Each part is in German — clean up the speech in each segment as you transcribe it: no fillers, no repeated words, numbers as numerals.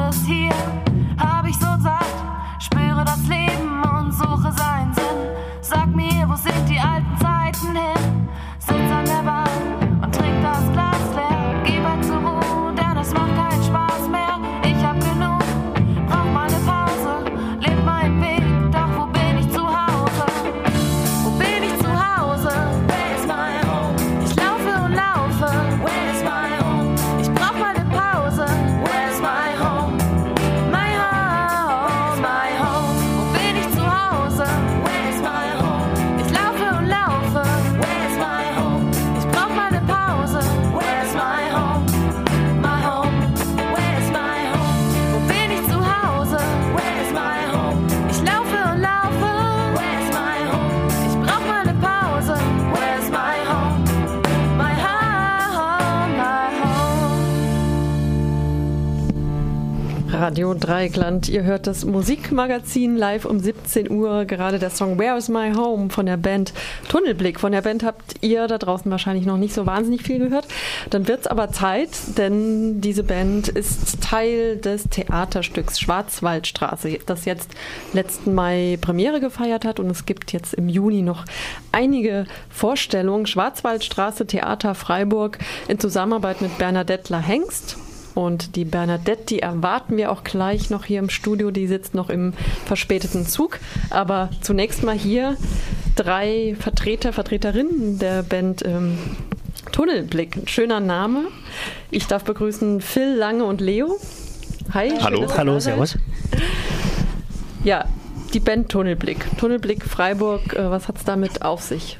alles hier hab ich so satt. Spüre das Leben und suche seinen Sinn. Sag mir, wo sind die alten Zeiten hin? Sitz an der Bahn und trink das Glas leer. Geh bald zur Ruhe, denn es macht keinen Spaß mehr. Ich hab genug, brauch mal eine Pause. Leb meinen Weg, doch wo bin ich zu Hause? Wo bin ich zu Hause? Where is my home? Ich laufe und laufe. Where is my home? Ich brauch mal eine Pause. Where is my home? My home, my home. Wo bin ich zu Hause? Where is my home? Ich laufe und laufe. Where is my home? Ich brauch mal eine Pause. Where is my home? My home. Where is my home? Wo bin ich zu Hause? Where is my home? Ich laufe und laufe. Where is my home? Ich brauch mal eine Pause. Where is my home? My home, my home. Radio Dreieckland, ihr hört das Musikmagazin live um 17 Uhr. Gerade der Song Where is my home von der Band Tunnelblick. Von der Band habt ihr da draußen wahrscheinlich noch nicht so wahnsinnig viel gehört. Dann wird's aber Zeit, denn diese Band ist Teil des Theaterstücks Schwarzwaldstraße, das jetzt letzten Mai Premiere gefeiert hat, und es gibt jetzt im Juni noch einige Vorstellungen. Schwarzwaldstraße Theater Freiburg in Zusammenarbeit mit Bernadette Hengst. Und die Bernadette, die erwarten wir auch gleich noch hier im Studio. Die sitzt noch im verspäteten Zug. Aber zunächst mal hier 3 Vertreterinnen der Band Tunnelblick. Ein schöner Name. Ich darf begrüßen Phil, Lange und Leo. Hi. Hallo. Hallo, servus. Ja, die Band Tunnelblick. Tunnelblick Freiburg, was hat es damit auf sich?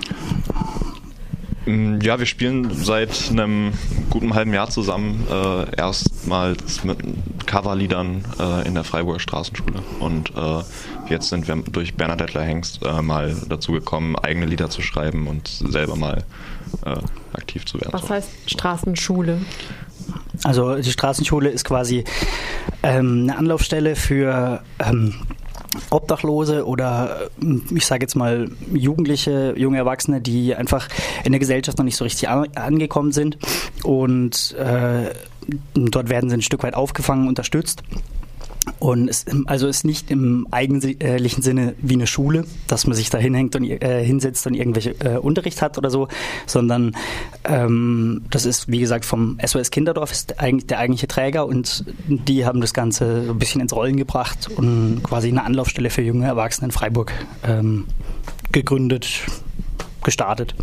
Ja, wir spielen seit einem guten halben Jahr zusammen, erstmals mit Coverliedern in der Freiburger Straßenschule, und jetzt sind wir durch Bernadette Hengst mal dazu gekommen, eigene Lieder zu schreiben und selber mal aktiv zu werden. Was heißt Straßenschule? Also die Straßenschule ist quasi eine Anlaufstelle für Obdachlose oder ich sage jetzt mal Jugendliche, junge Erwachsene, die einfach in der Gesellschaft noch nicht so richtig angekommen sind, und dort werden sie ein Stück weit aufgefangen, unterstützt. Und es ist nicht im eigentlichen Sinne wie eine Schule, dass man sich da hinhängt und hinsetzt und irgendwelche Unterricht hat oder so, sondern das ist, wie gesagt, vom SOS Kinderdorf ist eigentlich der eigentliche Träger, und die haben das Ganze so ein bisschen ins Rollen gebracht und quasi eine Anlaufstelle für junge Erwachsene in Freiburg gegründet, gestartet.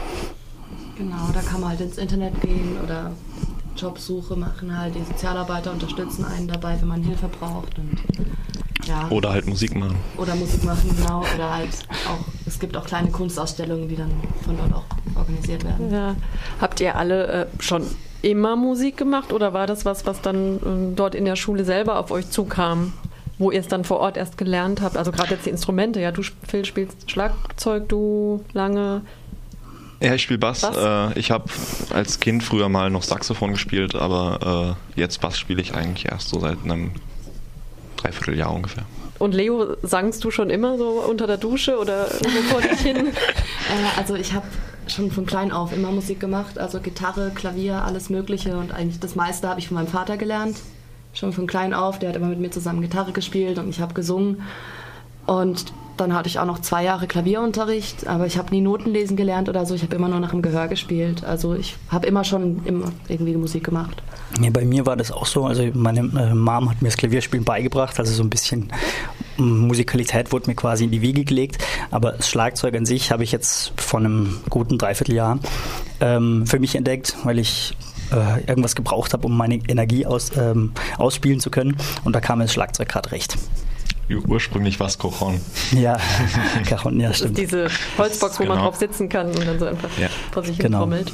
Genau, da kann man halt ins Internet gehen oder Jobsuche machen, halt die Sozialarbeiter unterstützen einen dabei, wenn man Hilfe braucht, und ja. Oder halt Musik machen. Oder Musik machen, genau. Oder halt auch, es gibt auch kleine Kunstausstellungen, die dann von dort auch organisiert werden. Ja. Habt ihr alle schon immer Musik gemacht, oder war das was dann dort in der Schule selber auf euch zukam, wo ihr es dann vor Ort erst gelernt habt? Also gerade jetzt die Instrumente, ja, du, Phil, spielst Schlagzeug, du Lange. Ja, ich spiele Bass. Ich habe als Kind früher mal noch Saxophon gespielt, aber jetzt Bass spiele ich eigentlich erst so seit einem Dreivierteljahr ungefähr. Und Leo, sangst du schon immer so unter der Dusche oder irgendwo vor dich hin? Also ich habe schon von klein auf immer Musik gemacht, also Gitarre, Klavier, alles Mögliche, und eigentlich das meiste habe ich von meinem Vater gelernt. Schon von klein auf, der hat immer mit mir zusammen Gitarre gespielt und ich habe gesungen. Und dann hatte ich auch noch 2 Jahre Klavierunterricht, aber ich habe nie Noten lesen gelernt oder so. Ich habe immer nur nach dem Gehör gespielt. Also ich habe immer irgendwie Musik gemacht. Ja, bei mir war das auch so. Also meine Mom hat mir das Klavierspielen beigebracht. Also so ein bisschen Musikalität wurde mir quasi in die Wiege gelegt. Aber das Schlagzeug an sich habe ich jetzt vor einem guten Dreivierteljahr für mich entdeckt, weil ich irgendwas gebraucht habe, um meine Energie ausspielen zu können. Und da kam mir das Schlagzeug gerade recht. Ursprünglich war es Cajon. Ja, Cajon, ja, stimmt. Diese Holzbox, wo man drauf sitzen kann und dann so einfach vor sich hin trommelt.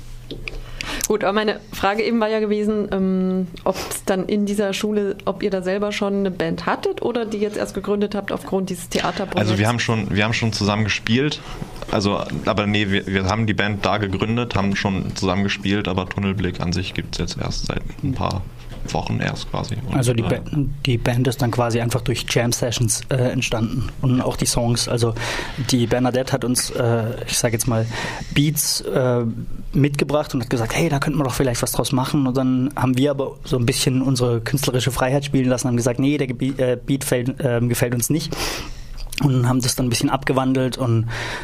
Gut, aber meine Frage eben war ja gewesen, ob es dann in dieser Schule, ob ihr da selber schon eine Band hattet oder die jetzt erst gegründet habt aufgrund dieses Theaterprojekts. Also wir haben schon zusammen gespielt, Also, aber nee, wir haben die Band da gegründet, haben schon zusammen gespielt, aber Tunnelblick an sich gibt es jetzt erst seit ein paar Wochen erst quasi. Und also die Band ist dann quasi einfach durch Jam-Sessions entstanden und auch die Songs. Also die Bernadette hat uns, ich sage jetzt mal, Beats mitgebracht und hat gesagt, hey, da könnten wir doch vielleicht was draus machen. Und dann haben wir aber so ein bisschen unsere künstlerische Freiheit spielen lassen und haben gesagt, nee, der Beat gefällt uns nicht. Und haben das dann ein bisschen abgewandelt und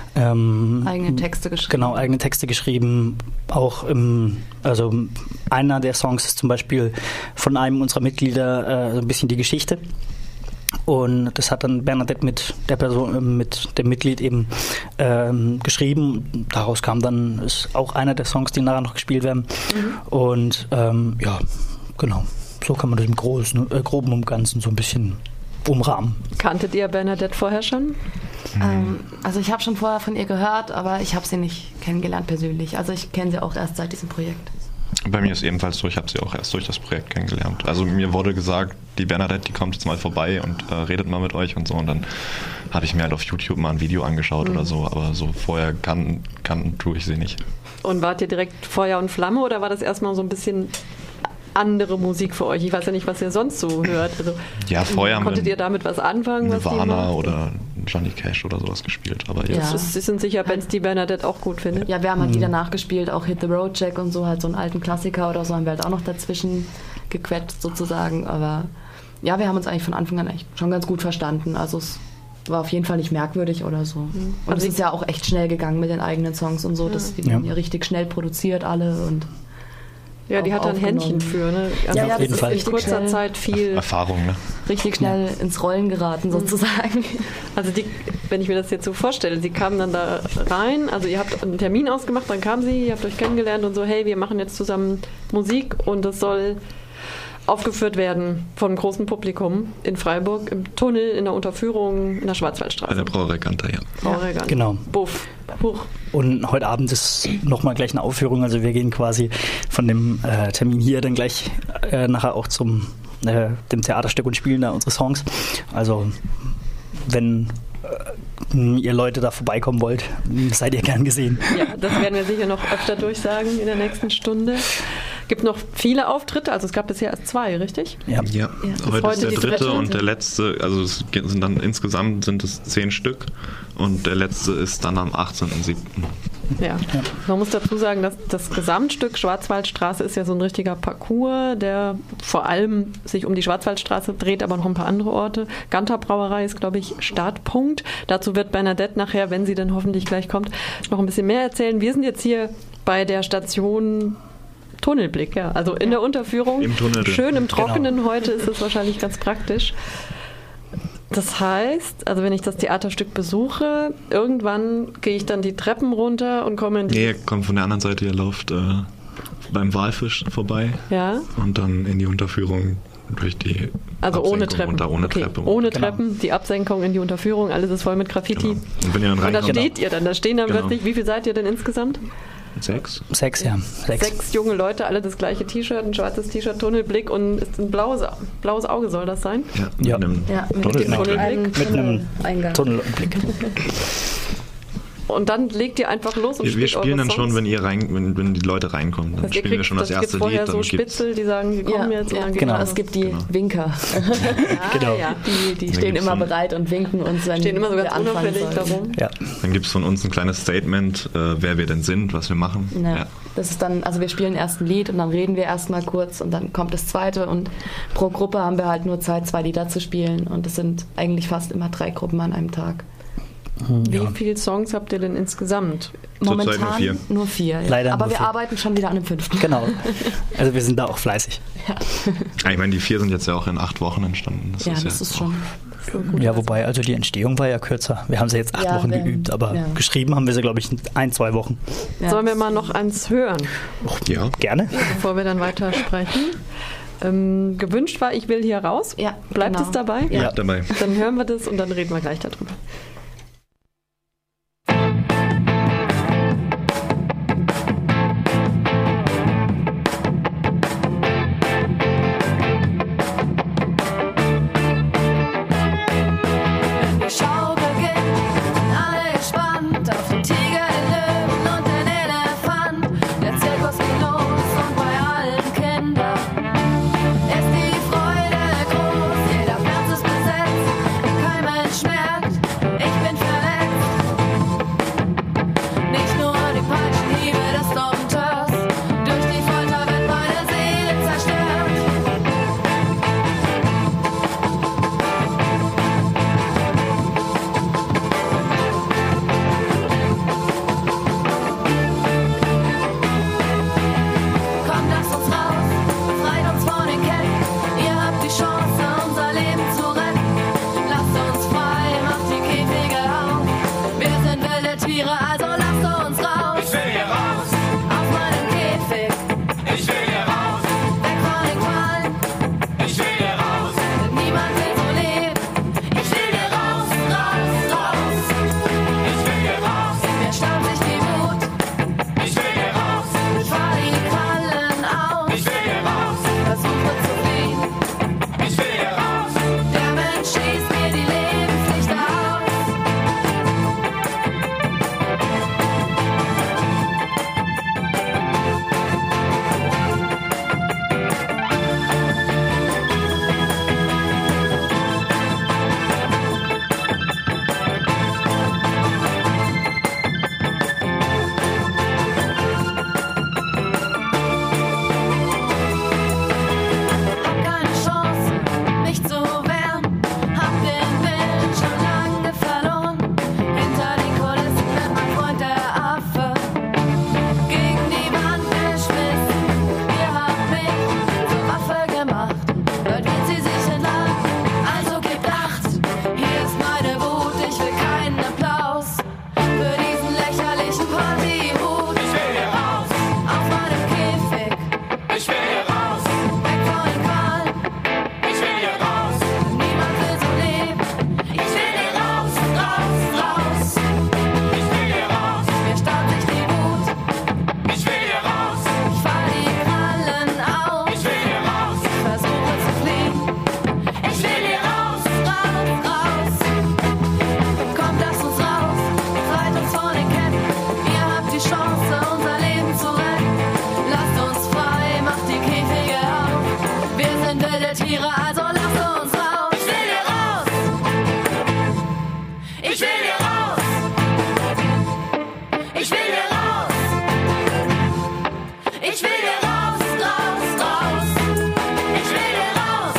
eigene Texte geschrieben. Genau, eigene Texte geschrieben. Auch also einer der Songs ist zum Beispiel von einem unserer Mitglieder so ein bisschen die Geschichte. Und das hat dann Bernadette mit dem Mitglied eben geschrieben. Daraus kam dann, ist auch einer der Songs, die nachher noch gespielt werden. Und ja, genau. So kann man das im Groben und Ganzen so ein bisschen umrahmen. Kanntet ihr Bernadette vorher schon? Also ich habe schon vorher von ihr gehört, aber ich habe sie nicht kennengelernt persönlich. Also ich kenne sie auch erst seit diesem Projekt. Bei mir ist ebenfalls so, ich habe sie auch erst durch das Projekt kennengelernt. Also mir wurde gesagt, die Bernadette, die kommt jetzt mal vorbei und redet mal mit euch und so. Und dann habe ich mir halt auf YouTube mal ein Video angeschaut oder so. Aber so vorher tue ich sie nicht. Und wart ihr direkt Feuer und Flamme oder war das erstmal so ein bisschen andere Musik für euch? Ich weiß ja nicht, was ihr sonst so hört. Also, ja, vorher konntet ihr damit was anfangen? Nirvana oder Johnny Cash oder sowas gespielt. Aber jetzt Sie sind sicher Bands, die Bernadette auch gut findet. Ja, wir haben halt wieder nachgespielt, auch Hit the Road Jack und so, halt so einen alten Klassiker oder so haben wir halt auch noch dazwischen gequetscht sozusagen. Aber ja, wir haben uns eigentlich von Anfang an echt schon ganz gut verstanden. Also es war auf jeden Fall nicht merkwürdig oder so. Und also es ist ja auch echt schnell gegangen mit den eigenen Songs und so. Die wurden ja richtig schnell produziert alle und ja, die hat da ein Händchen für, ne? Also ja, auf jeden Fall. In kurzer Zeit viel Erfahrung, ne? Richtig schnell ins Rollen geraten sozusagen. Also wenn ich mir das jetzt so vorstelle, sie kamen dann da rein, also ihr habt einen Termin ausgemacht, dann kam sie, ihr habt euch kennengelernt und so, hey, wir machen jetzt zusammen Musik und das soll aufgeführt werden vom großen Publikum in Freiburg, im Tunnel, in der Unterführung, in der Schwarzwaldstraße. Bei der Brauerei Ganter, ja. Brauerei Ganter. Genau. Buff. Huch. Und heute Abend ist nochmal gleich eine Aufführung, also wir gehen quasi von dem Termin hier dann gleich nachher auch zum dem Theaterstück und spielen da unsere Songs. Also wenn ihr Leute da vorbeikommen wollt, seid ihr gern gesehen. Ja, das werden wir sicher noch öfter durchsagen in der nächsten Stunde. Gibt noch viele Auftritte, also es gab bisher erst 2, richtig? Ja. Heute ist der dritte und der letzte, also insgesamt sind es 10 Stück und der letzte ist dann am 18.07. Ja. Man muss dazu sagen, dass das Gesamtstück Schwarzwaldstraße ist ja so ein richtiger Parcours, der vor allem sich um die Schwarzwaldstraße dreht, aber noch ein paar andere Orte. Ganter Brauerei ist, glaube ich, Startpunkt. Dazu wird Bernadette nachher, wenn sie dann hoffentlich gleich kommt, noch ein bisschen mehr erzählen. Wir sind jetzt hier bei der Station Tunnelblick, ja. Also in der Unterführung. Im Tunnel. Schön im Trockenen. Genau. Heute ist es wahrscheinlich ganz praktisch. Das heißt, also wenn ich das Theaterstück besuche, irgendwann gehe ich dann die Treppen runter und komme in die... Nee, ihr kommt von der anderen Seite, ihr lauft beim Walfisch vorbei und dann in die Unterführung durch die also ohne Treppen. Ohne Treppe. Ohne Treppen, die Absenkung in die Unterführung, alles ist voll mit Graffiti. Genau. Und wenn ihr dann reinkommt, und da steht ihr dann, da stehen dann plötzlich, wie viel seid ihr denn insgesamt? 6? 6, ja. 6 junge Leute, alle das gleiche T-Shirt, ein schwarzes T-Shirt, Tunnelblick und ist ein blaues Auge soll das sein? Ja. Mit einem Tunnelblick. Und dann legt ihr einfach los und wir spielen dann schon, wenn die Leute reinkommen. Dann spielen wir schon das erste Lied. Es gibt vorher so Spitzel, die sagen, wir kommen jetzt. Und dann genau, es gibt die Winker. Genau. Ja. Die stehen immer bereit und winken uns, wenn stehen immer so ganz unauffällig darum. Ja. Dann gibt es von uns ein kleines Statement, wer wir denn sind, was wir machen. Ja. Das ist dann, also wir spielen erst ein Lied und dann reden wir erstmal kurz und dann kommt das zweite und pro Gruppe haben wir halt nur Zeit, 2 Lieder zu spielen und es sind eigentlich fast immer 3 Gruppen an einem Tag. Wie viele Songs habt ihr denn insgesamt? Momentan nur 4. Ja. Leider aber nur wir 4. arbeiten schon wieder an einem 5. Genau. Also wir sind da auch fleißig. Ja. Ich meine, die 4 sind jetzt ja auch in 8 Wochen entstanden. Das ist schon gut. Ja, wobei, also die Entstehung war ja kürzer. Wir haben sie jetzt 8 Wochen geübt, aber geschrieben haben wir sie, glaube ich, in 1-2 Wochen. Ja. Sollen wir mal noch eins hören? Ja. Gerne. Bevor wir dann weiter sprechen. Gewünscht war, ich will hier raus. Ja, Bleibt es dabei? Ja, dabei. Dann hören wir das und dann reden wir gleich darüber. Die Show beginnt, alle gespannt auf den Titel. Tiere, also lass uns raus. Ich will hier raus. Ich will hier raus. Ich will hier raus. Ich will hier raus, raus, raus. Ich will hier raus.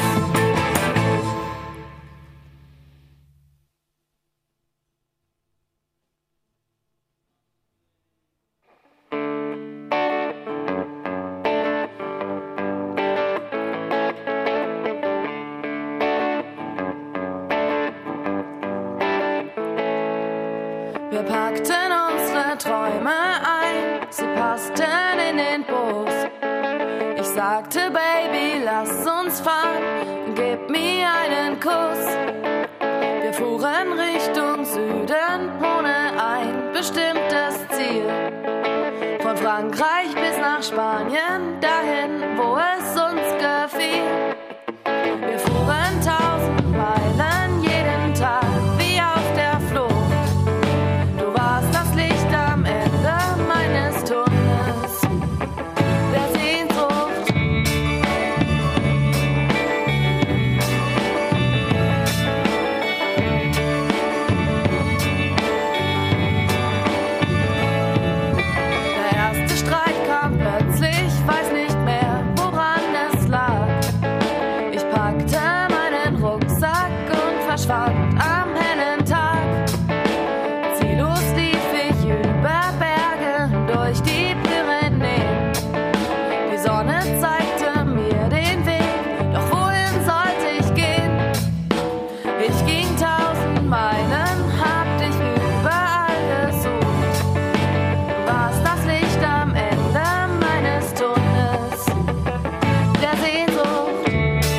Wir packten unsere Träume ein, sie passten in den Bus. Ich sagte, Baby, lass uns fahren, gib mir einen Kuss. Wir fuhren Richtung Süden ohne ein bestimmtes Ziel. Von Frankreich bis nach Spanien, dahin, wo es uns gefiel. Wir fuhren 1000 Meilen jeden Tag, wie auf der Flucht. Du warst das Licht am Ende meines Tunnels, der Sehnsucht. Der erste Streit kam plötzlich, weiß nicht mehr, woran es lag. Ich packte meinen Rucksack und verschwand am hellen Tag. Ziellos lief ich über Berge durch die Pyrenäen. Die Sonne zeigte mir den Weg, doch wohin sollte ich gehen? Ich ging 1000 Meilen, hab dich überall gesucht. Du warst das Licht am Ende meines Tunnels, der Sehnsucht.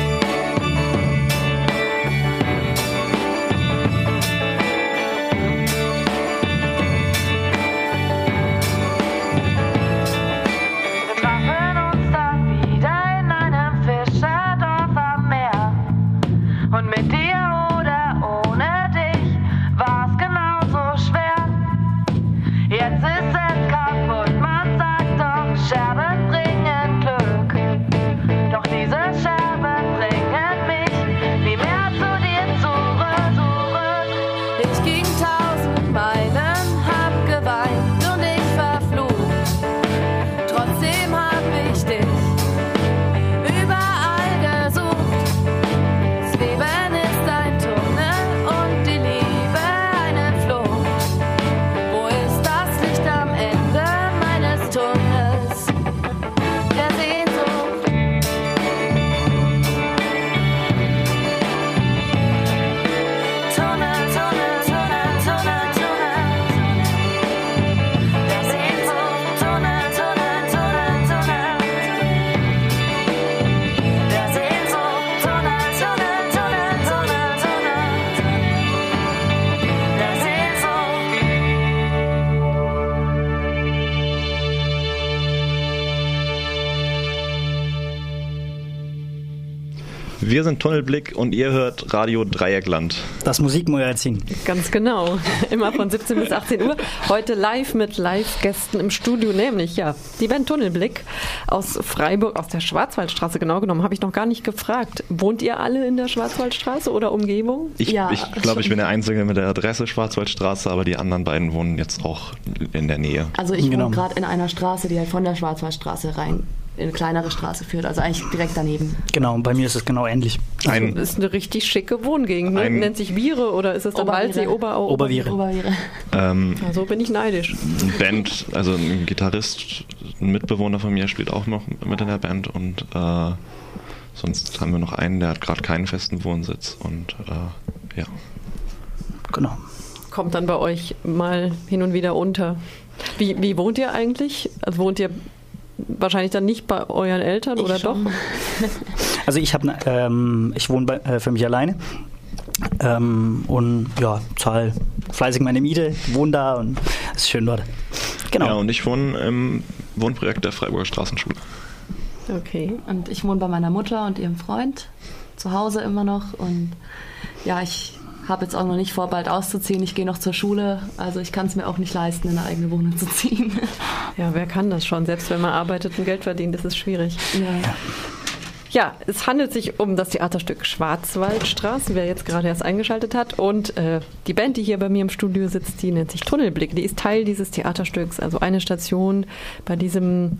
Wir trafen uns dann wieder in einem Fischerdorf am Meer. Und mit dir oder ohne dich war's genauso schwer. Jetzt ist es kaputt, man sagt doch, Scherben bringen Glück. Doch diese Scherben bringen mich nie mehr zu dir zurück. Ich ging 1000 Meilen, hab geweint und ich verflucht. Trotzdem hab ich dich überall gesucht. Das Leben ist ein Tunnel und die Liebe eine Flucht. Wo ist das Licht am Ende meines Tunnels, der Sehnsucht? Tunnel, Tunnel, Tunnel, Tunnel, Tunnel, der Sehnsucht. Tunnel, Tunnel, Tunnel, Tunnel, der Sehnsucht. Tunnel, Tunnel, Tunnel, Tunnel, Tunnel, der Sehnsucht. Wir sind Tunnelblick und ihr hört Radio Dreieckland. Das Musikmagazin. Ganz genau. Immer von 17 bis 18 Uhr. Heute live mit Live-Gästen im Studio, nämlich ja die Band Tunnelblick aus Freiburg, aus der Schwarzwaldstraße genau genommen. Habe ich noch gar nicht gefragt. Wohnt ihr alle in der Schwarzwaldstraße oder Umgebung? Ich Ja, glaube, ich bin der Einzige mit der Adresse Schwarzwaldstraße, aber die anderen beiden wohnen jetzt auch in der Nähe. Also ich Genau. wohne gerade in einer Straße, die halt von der Schwarzwaldstraße rein in eine kleinere Straße führt, also eigentlich direkt daneben. Genau, bei mir ist es genau ähnlich. Ein, Das ist eine richtig schicke Wohngegend. Ne? Nennt sich Viere oder ist es dann Oberviere. Waldsee, Oberau? Oberviere. Oberviere. Ja, so bin ich neidisch. eine Band, also ein Gitarrist, ein Mitbewohner von mir spielt auch noch mit in der Band und sonst haben wir noch einen, der hat gerade keinen festen Wohnsitz und ja. Genau. Kommt dann bei euch mal hin und wieder unter. Wie wohnt ihr eigentlich? Also wohnt ihr wahrscheinlich dann nicht bei euren Eltern oder doch? Also ich wohne für mich alleine und ja, zahle fleißig meine Miete, wohne da und es ist schön dort. Genau. Ja, und ich wohne im Wohnprojekt der Freiburger Straßenschule. Okay. Und ich wohne bei meiner Mutter und ihrem Freund zu Hause immer noch. Und ja, ich habe jetzt auch noch nicht vor, bald auszuziehen. Ich gehe noch zur Schule. Also ich kann es mir auch nicht leisten, in eine eigene Wohnung zu ziehen. Ja, wer kann das schon? Selbst wenn man arbeitet und Geld verdient, ist es schwierig. Ja. Ja, es handelt sich um das Theaterstück Schwarzwaldstraße, wer jetzt gerade erst eingeschaltet hat. Und die Band, die hier bei mir im Studio sitzt, die nennt sich Tunnelblick. Die ist Teil dieses Theaterstücks, also eine Station bei diesem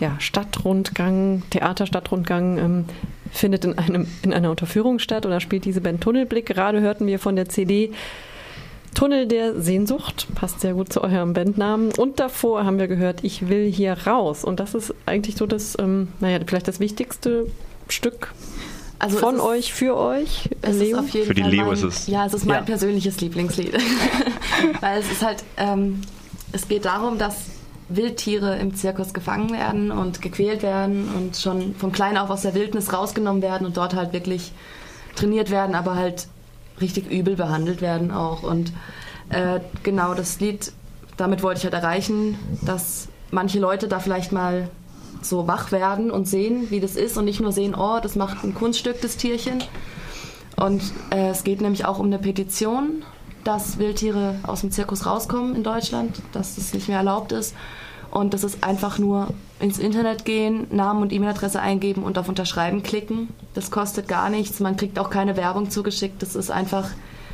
Theaterstadtrundgang findet in einer Unterführung statt oder spielt diese Band Tunnelblick. Gerade hörten wir von der CD Tunnel der Sehnsucht, passt sehr gut zu eurem Bandnamen. Und davor haben wir gehört, Ich will hier raus. Und das ist eigentlich so das, vielleicht das wichtigste Stück von euch, für euch. Leo? Für die Leo ist es. Ja, es ist mein persönliches Lieblingslied. Weil es ist halt, es geht darum, dass Wildtiere im Zirkus gefangen werden und gequält werden und schon von klein auf aus der Wildnis rausgenommen werden und dort halt wirklich trainiert werden, aber halt richtig übel behandelt werden auch. Und genau das Lied, damit wollte ich halt erreichen, dass manche Leute da vielleicht mal so wach werden und sehen, wie das ist und nicht nur sehen, oh, das macht ein Kunststück, das Tierchen. Und es geht nämlich auch um eine Petition, dass Wildtiere aus dem Zirkus rauskommen in Deutschland, dass das nicht mehr erlaubt ist. Und das ist einfach nur ins Internet gehen, Namen und E-Mail-Adresse eingeben und auf Unterschreiben klicken. Das kostet gar nichts, man kriegt auch keine Werbung zugeschickt. Das ist einfach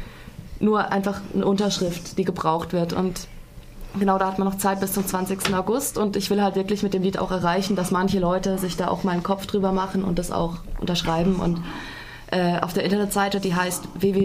eine Unterschrift, die gebraucht wird. Und genau, da hat man noch Zeit bis zum 20. August. Und ich will halt wirklich mit dem Lied auch erreichen, dass manche Leute sich da auch mal einen Kopf drüber machen und das auch unterschreiben. Und auf der Internetseite, die heißt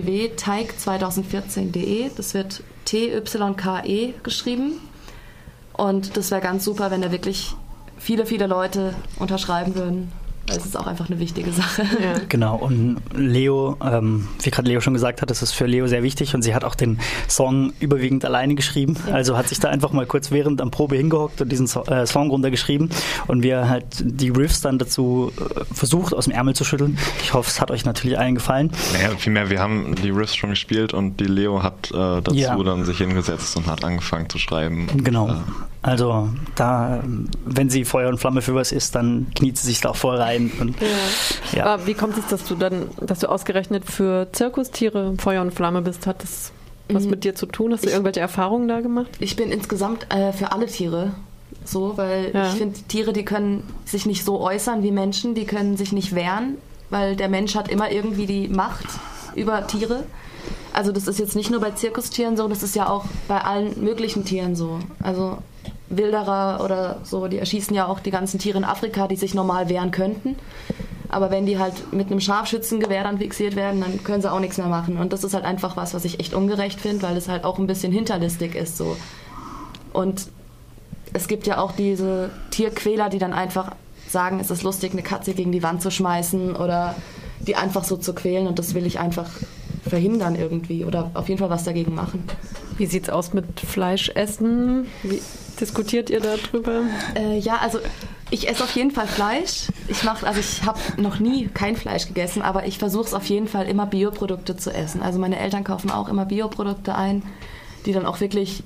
www.teig2014.de. Das wird TYKE geschrieben. Und das wäre ganz super, wenn da wirklich viele, viele Leute unterschreiben würden. Es ist auch einfach eine wichtige Sache. Ja. Genau, und Leo, wie gerade Leo schon gesagt hat, das ist für Leo sehr wichtig und sie hat auch den Song überwiegend alleine geschrieben. Ja. Also hat sich da einfach mal kurz während am Probe hingehockt und diesen Song runtergeschrieben und wir halt die Riffs dann dazu versucht aus dem Ärmel zu schütteln. Ich hoffe, es hat euch natürlich allen gefallen. Naja, vielmehr, wir haben die Riffs schon gespielt und die Leo hat dazu dann sich hingesetzt und hat angefangen zu schreiben. Genau. Also da, wenn sie Feuer und Flamme für was ist, dann kniet sie sich da auch voll rein. Und, Aber wie kommt es, dass du ausgerechnet für Zirkustiere Feuer und Flamme bist? Hat das was mit dir zu tun? Hast du irgendwelche Erfahrungen da gemacht? Ich bin insgesamt für alle Tiere so, weil ich finde, Tiere, die können sich nicht so äußern wie Menschen, die können sich nicht wehren, weil der Mensch hat immer irgendwie die Macht über Tiere. Also das ist jetzt nicht nur bei Zirkustieren so, das ist ja auch bei allen möglichen Tieren so. Also Wilderer oder so, die erschießen ja auch die ganzen Tiere in Afrika, die sich normal wehren könnten. Aber wenn die halt mit einem Scharfschützengewehr dann fixiert werden, dann können sie auch nichts mehr machen. Und das ist halt einfach was ich echt ungerecht finde, weil es halt auch ein bisschen hinterlistig ist. So. Und es gibt ja auch diese Tierquäler, die dann einfach sagen, es ist lustig, eine Katze gegen die Wand zu schmeißen oder die einfach so zu quälen. Und das will ich einfach verhindern irgendwie oder auf jeden Fall was dagegen machen. Wie sieht's aus mit Fleischessen? Wie diskutiert ihr darüber? Also ich esse auf jeden Fall Fleisch. Ich habe noch nie kein Fleisch gegessen, aber ich versuche es auf jeden Fall immer Bioprodukte zu essen. Also meine Eltern kaufen auch immer Bioprodukte ein, die dann auch wirklich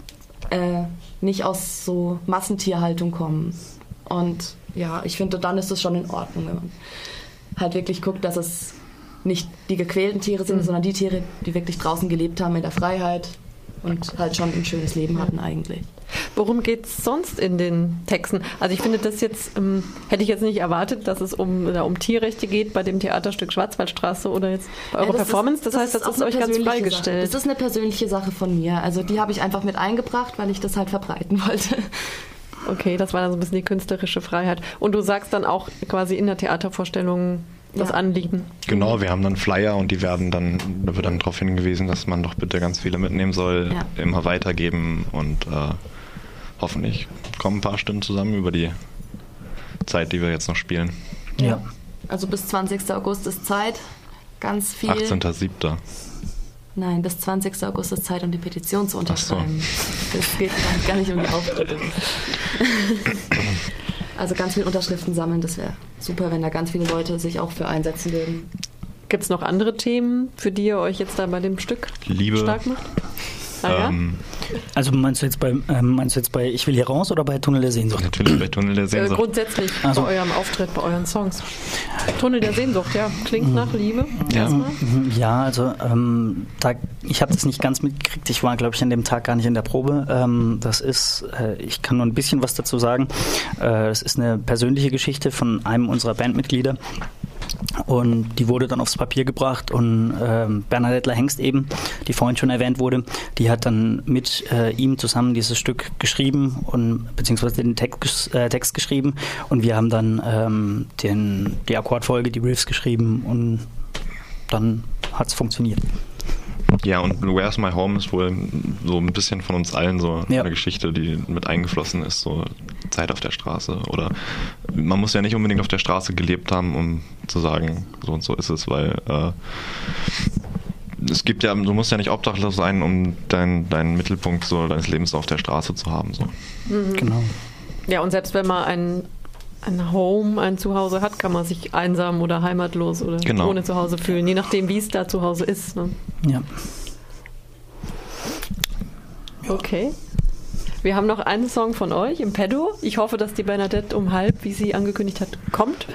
nicht aus so Massentierhaltung kommen. Und ja, ich finde, dann ist es schon in Ordnung, wenn man halt wirklich guckt, dass es nicht die gequälten Tiere sind, sondern die Tiere, die wirklich draußen gelebt haben in der Freiheit und halt schon ein schönes Leben hatten eigentlich. Worum geht es sonst in den Texten? Also ich finde das jetzt, hätte ich jetzt nicht erwartet, dass es um Tierrechte geht bei dem Theaterstück Schwarzwaldstraße oder jetzt bei eurer Performance. Das heißt, das ist euch ganz freigestellt. Das ist eine persönliche Sache von mir. Also die habe ich einfach mit eingebracht, weil ich das halt verbreiten wollte. Okay, das war dann so ein bisschen die künstlerische Freiheit. Und du sagst dann auch quasi in der Theatervorstellung das Anliegen. Genau, wir haben dann Flyer und da wird dann darauf hingewiesen, dass man doch bitte ganz viele mitnehmen soll, immer weitergeben und hoffentlich kommen ein paar Stimmen zusammen über die Zeit, die wir jetzt noch spielen. Ja. Also bis 20. August ist Zeit, ganz viel. 18.07. Nein, bis 20. August ist Zeit, um die Petition zu unterschreiben. So. Das geht gar nicht um die Auftritte. Also ganz viele Unterschriften sammeln, das wäre super, wenn da ganz viele Leute sich auch für einsetzen würden. Gibt es noch andere Themen, für die ihr euch jetzt da bei dem Stück stark macht? Also meinst du jetzt bei Ich will hier raus oder bei Tunnel der Sehnsucht? Natürlich bei Tunnel der Sehnsucht. Grundsätzlich bei eurem Auftritt, bei euren Songs. Tunnel der Sehnsucht, klingt nach Liebe. Erstmal. Ja, also ich habe das nicht ganz mitgekriegt. Ich war, glaube ich, an dem Tag gar nicht in der Probe. Ich kann nur ein bisschen was dazu sagen. Das ist eine persönliche Geschichte von einem unserer Bandmitglieder. Und die wurde dann aufs Papier gebracht und Bernadette Hengst eben, die vorhin schon erwähnt wurde, die hat dann mit ihm zusammen dieses Stück geschrieben und beziehungsweise den Text geschrieben und wir haben dann die Akkordfolge, die Riffs geschrieben und dann hat es funktioniert. Ja, und Where's My Home ist wohl so ein bisschen von uns allen so eine Geschichte, die mit eingeflossen ist, so Zeit auf der Straße. Oder man muss ja nicht unbedingt auf der Straße gelebt haben, um zu sagen, so und so ist es, weil es gibt ja, du musst ja nicht obdachlos sein, um deinen Mittelpunkt so deines Lebens auf der Straße zu haben. So. Mhm. Genau. Ja, und selbst wenn man ein Home, ein Zuhause hat, kann man sich einsam oder heimatlos oder ohne Zuhause fühlen, je nachdem, wie es da zu Hause ist. Ne? Ja. Okay. Wir haben noch einen Song von euch im Pedo. Ich hoffe, dass die Bernadette um 12:30, wie sie angekündigt hat, kommt.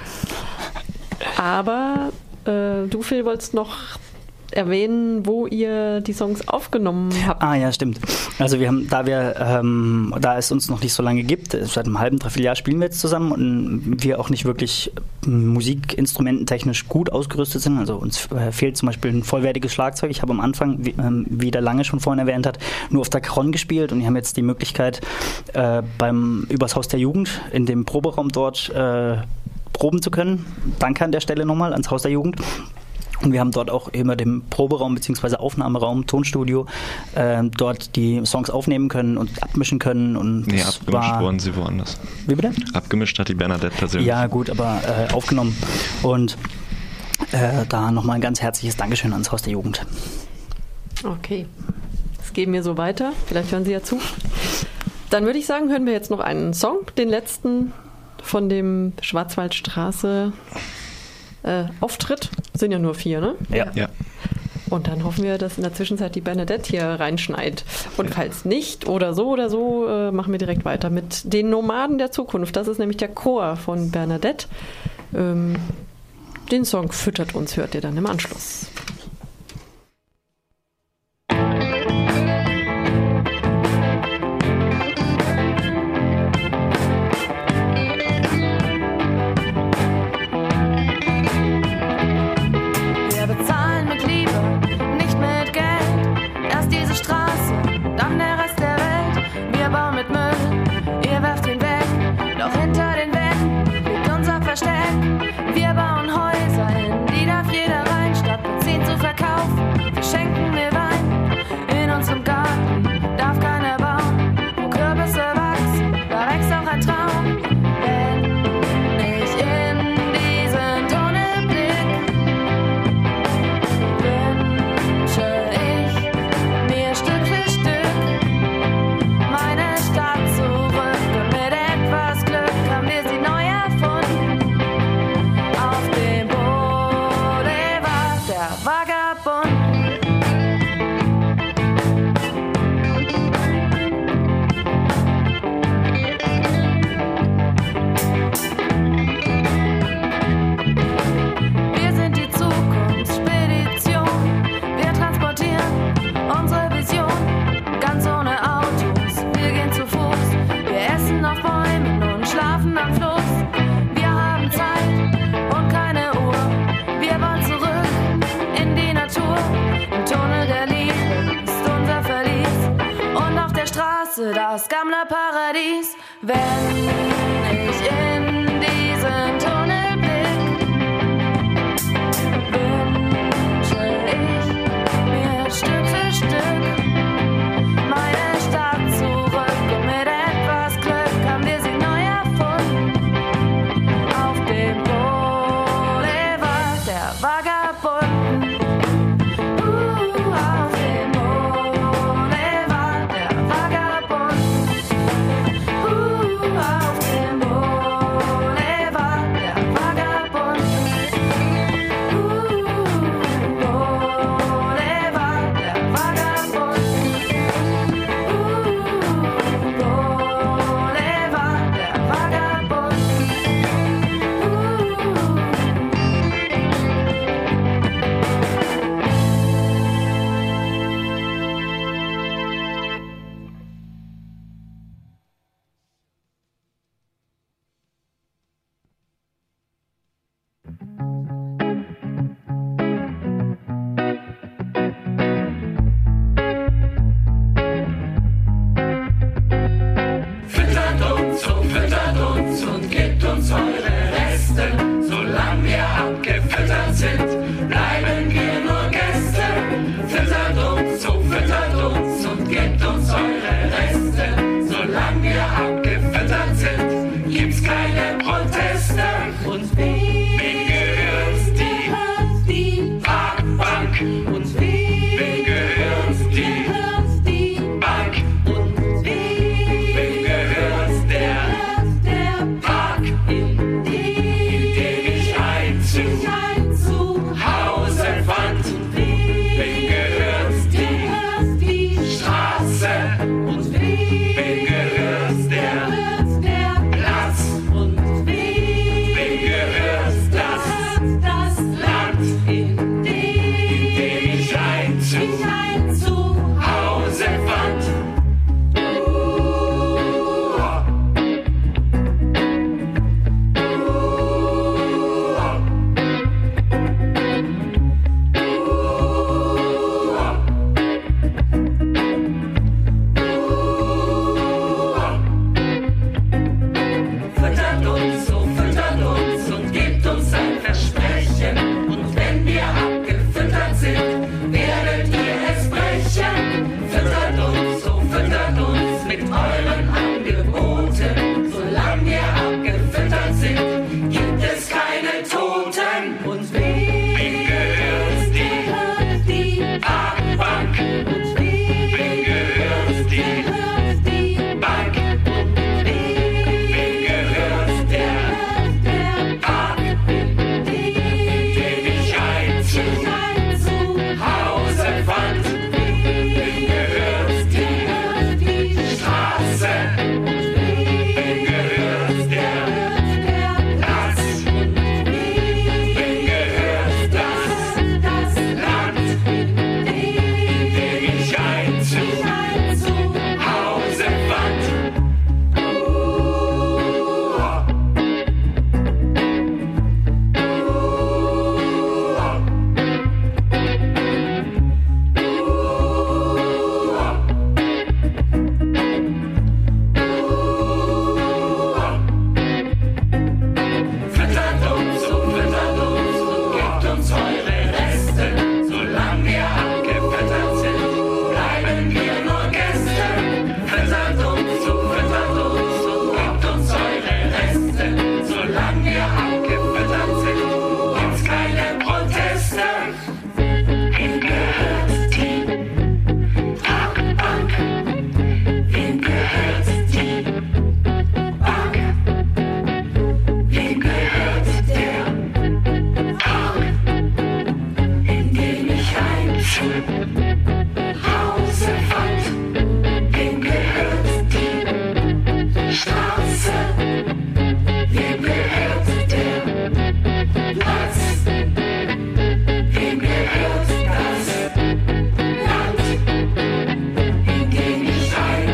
Aber du, Phil, wolltest noch erwähnen, wo ihr die Songs aufgenommen habt. Ah ja, stimmt. Also wir haben, da es uns noch nicht so lange gibt, seit einem halben, dreiviertel Jahr spielen wir jetzt zusammen und wir auch nicht wirklich musikinstrumententechnisch gut ausgerüstet sind. Also uns fehlt zum Beispiel ein vollwertiges Schlagzeug. Ich habe am Anfang, wie der Lange schon vorhin erwähnt hat, nur auf der Cajon gespielt und wir haben jetzt die Möglichkeit, übers Haus der Jugend in dem Proberaum dort proben zu können. Danke an der Stelle nochmal ans Haus der Jugend. Und wir haben dort auch immer den Proberaum bzw. Aufnahmeraum, Tonstudio, dort die Songs aufnehmen können und abmischen können. Und nee, abgemischt wurden sie woanders. Wie bitte? Abgemischt hat die Bernadette persönlich. Ja gut, aber aufgenommen. Und da nochmal ein ganz herzliches Dankeschön ans Haus der Jugend. Okay, das geben wir so weiter. Vielleicht hören Sie ja zu. Dann würde ich sagen, hören wir jetzt noch einen Song, den letzten von dem Schwarzwaldstraße Auftritt. Sind ja nur 4, ne? Ja. Und dann hoffen wir, dass in der Zwischenzeit die Bernadette hier reinschneit. Und falls nicht oder so, machen wir direkt weiter mit den Nomaden der Zukunft. Das ist nämlich der Chor von Bernadette. Den Song Füttert uns hört ihr dann im Anschluss. Wir bauen Häuser in die darf jeder rein, statt Benzin zu verkaufen. Wir schenken mir Wein. In unserem Garten darf keiner bauen. Wo Kürbisse wachsen, da wächst auch ein Traum. Wenn ich in diesen Tunnel blick, wünsche ich mir Stück für Stück meine Stadt zurück. Und mit etwas Glück haben wir sie neu erfunden. Auf dem Boulevard der Vagabunden. Wir sind die Zukunftsspedition. Wir transportieren unsere Vision. Ganz ohne Autos, wir gehen zu Fuß. Wir essen auf Bäumen und schlafen am Fluss. Wir haben Zeit und keine Uhr. Wir wollen zurück in die Natur. Im Tunnel der Liebe ist unser Verlies. Und auf der Straße das Gammlerparadies. Wenn ich in diesen Tunnel blick, wünsche ich mir Stück für Stück meine Stadt zurück. Und mit etwas Glück haben wir sie neu erfunden. Auf dem Boulevard der Vagabunden. Auf dem Boulevard der Vagabunden. Auf dem Boulevard der Vagabunden. Boulevard der Vagabunden. Boulevard der Vagabunden. Solange wir abgefüttert sind, bleiben wir nur Gäste. Füttert uns und gebt uns eure Reste. Solange wir abgefüttert sind, gibt's keine Proteste. Und wem gehört die Parkbank? Und wem gehört die Bank? Und wem gehört der Park, in dem ich ein Zuhause fand? Wem gehört die Straße? Und wem gehört der Platz? Und wem gehört das Land, in dem ich ein Zuhause fand? Füttert uns und gebt uns ein Versprechen. Und wenn wir abgefüttert sind, werdet ihr es brechen. Füttert uns mit euren Angeboten. Solange wir abgefüttert sind, gibt es keine Toten. Und wem gehört die Parkbank? Und wem gehört die Bank? Und wem gehört der Park, in dem ich ein Zuhause fand? Wem gehört die Straße? Und wem gehört der Platz? Und wem gehört das Land, in dem ich ein Zuhause fand? Füttert uns und gebt uns eure Reste. Solange wir abgefüttert sind, bleiben wir nur Gäste. Füttert uns und gebt uns eure Reste. Solange wir abgefüttert sind, gibt's keine Proteste. Wem gehört die Parkbank? Wem gehört die Bank? Wem gehört der Park, in dem ich ein Zuhause fand? Wem gehört die Straße? Wem gehört der Platz? Wem gehört das Land, in dem ich ein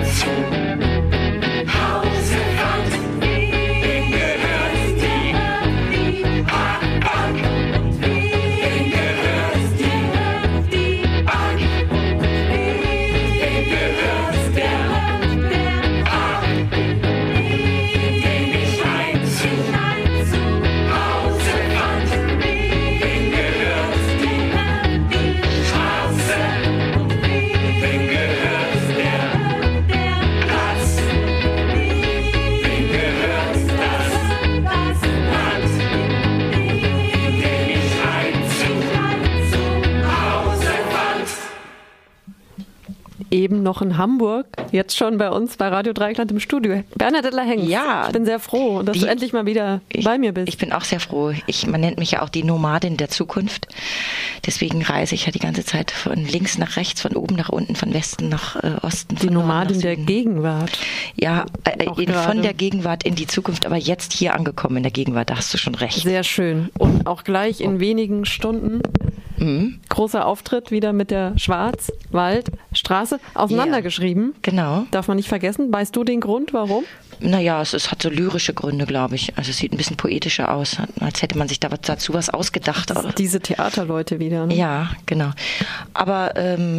Zuhause fand? Wem gehört die Parkbank? Und wem gehört die Bank? Und wem gehört der Park, in dem ich ein Zuhause fand? Wem gehört die Straße? Und wem gehört der Platz? Wem gehört das Land, in dem ich ein Zuhause fand? Eben noch in Hamburg, jetzt schon bei uns bei Radio Dreieckland im Studio. Bernadette Hengst, Ja. ich bin sehr froh, dass du endlich mal wieder bei mir bist. Ich bin auch sehr froh. Man nennt mich ja auch die Nomadin der Zukunft. Deswegen reise ich ja die ganze Zeit von links nach rechts, von oben nach unten, von Westen nach Osten. Die von Norden Nomadin nach der Süden. Gegenwart. Ja, Auch gerade. von der Gegenwart in die Zukunft, aber jetzt hier angekommen in der Gegenwart, da hast du schon recht. Sehr schön. Und auch gleich in wenigen Stunden Mhm. großer Auftritt wieder mit der Schwarzwaldstraße auseinandergeschrieben. Genau. Darf man nicht vergessen. Weißt du den Grund, warum? Naja, es hat so lyrische Gründe, glaube ich. Also es sieht ein bisschen poetischer aus, als hätte man sich dazu was ausgedacht. Diese Theaterleute wieder. Ne? Ja, genau. Aber